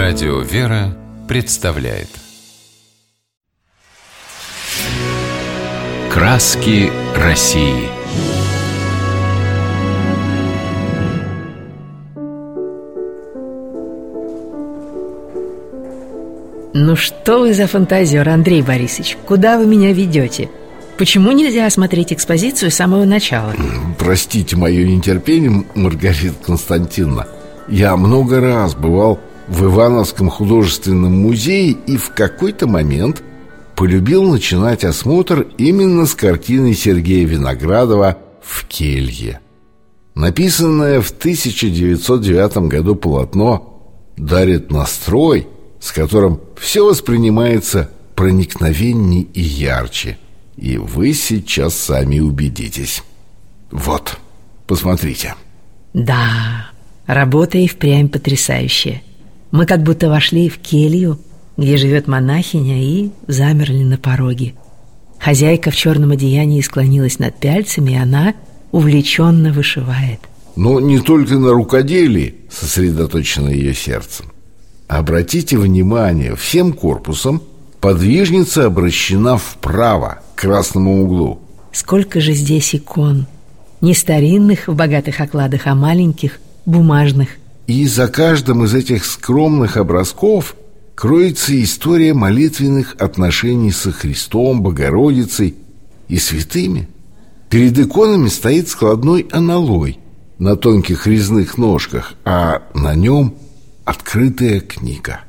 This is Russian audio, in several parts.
Радио «Вера» представляет «Краски России». Ну что вы за фантазер, Андрей Борисович? Куда вы меня ведете? Почему нельзя осмотреть экспозицию с самого начала? Простите мое нетерпение, Маргарита Константиновна. Я много раз бывал в Ивановском художественном музее и в какой-то момент полюбил начинать осмотр именно с картины Сергея Виноградова «В келье». Написанное в 1909 году полотно дарит настрой, с которым все воспринимается проникновенней и ярче. И вы сейчас сами убедитесь. Вот, посмотрите. Да, работа и впрямь потрясающая. Мы как будто вошли в келью, где живет монахиня, и замерли на пороге. Хозяйка в черном одеянии склонилась над пяльцами, и она увлеченно вышивает. Но не только на рукоделии сосредоточено ее сердце. Обратите внимание, всем корпусом подвижница обращена вправо, к красному углу. Сколько же здесь икон. Не старинных в богатых окладах, а маленьких, бумажных. И за каждым из этих скромных образков кроется история молитвенных отношений со Христом, Богородицей и святыми. Перед иконами стоит складной аналой на тонких резных ножках, а на нем открытая книга.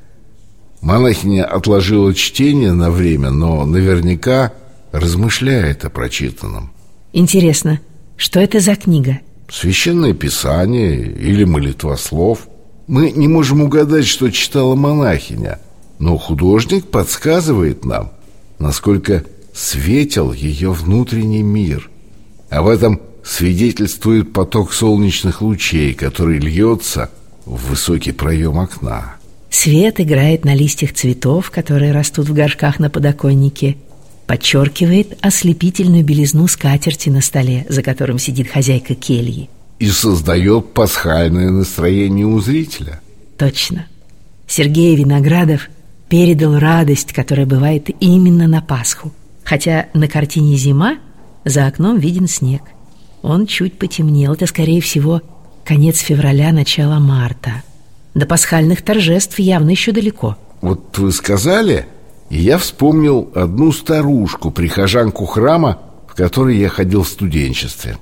Монахиня отложила чтение на время, но наверняка размышляет о прочитанном. Интересно, что это за книга? Священное Писание или молитвослов. Мы не можем угадать, что читала монахиня, но художник подсказывает нам, насколько светел ее внутренний мир. Об этом свидетельствует поток солнечных лучей, который льется в высокий проем окна. Свет играет на листьях цветов, которые растут в горшках на подоконнике, подчеркивает ослепительную белизну скатерти на столе, за которым сидит хозяйка кельи. И создает пасхальное настроение у зрителя. Точно. Сергей Виноградов передал радость, которая бывает именно на Пасху. Хотя на картине зима, за окном виден снег. Он чуть потемнел, это, скорее всего, конец февраля, начало марта. До пасхальных торжеств явно еще далеко. Вот вы сказали, и я вспомнил одну старушку, прихожанку храма, в который я ходил в студенчестве.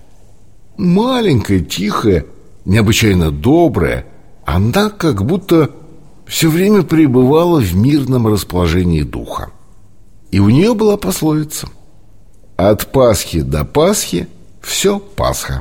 Маленькая, тихая, необычайно добрая. Она как будто все время пребывала в мирном расположении духа. И у нее была пословица: от Пасхи до Пасхи все Пасха.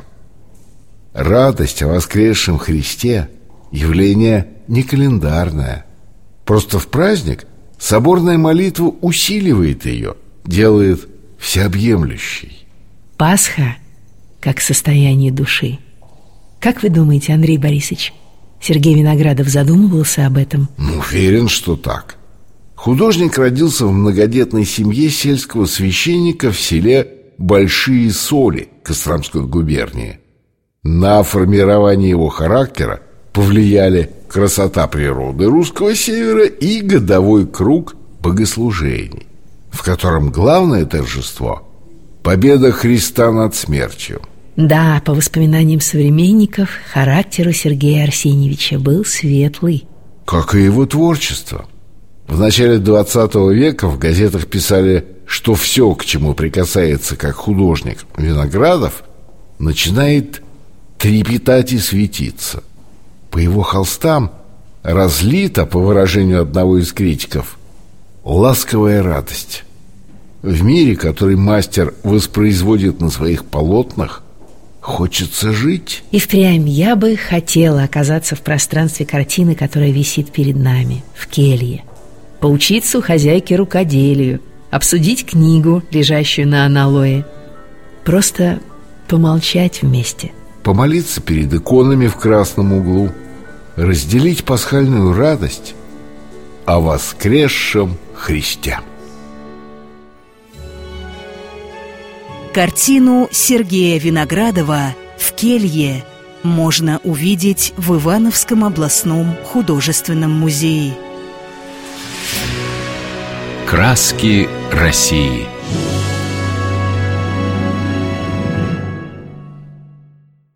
Радость о воскресшем Христе – явление не календарное. Просто в праздник соборная молитва усиливает ее, делает всеобъемлющей. Пасха как состояние души. Как вы думаете, Андрей Борисович, Сергей Виноградов задумывался об этом? Уверен, что так. Художник родился в многодетной семье сельского священника в селе Большие Соли Костромской губернии. На формирование его характера повлияли красота природы русского севера и годовой круг богослужений, в котором главное торжество – победа Христа над смертью. Да, по воспоминаниям современников, характер у Сергея Арсеньевича был светлый. Как и его творчество. В начале 20 века в газетах писали, что все, к чему прикасается как художник Виноградов, начинает трепетать и светиться. По его холстам разлита, по выражению одного из критиков, ласковая радость. В мире, который мастер воспроизводит на своих полотнах, хочется жить. И впрямь я бы хотела оказаться в пространстве картины, которая висит перед нами, в келье. Поучиться у хозяйки рукоделию, обсудить книгу, лежащую на аналое. Просто помолчать вместе. Помолиться перед иконами в красном углу. Разделить пасхальную радость о воскресшем Христе. Картину Сергея Виноградова «В келье» можно увидеть в Ивановском областном художественном музее. Краски России.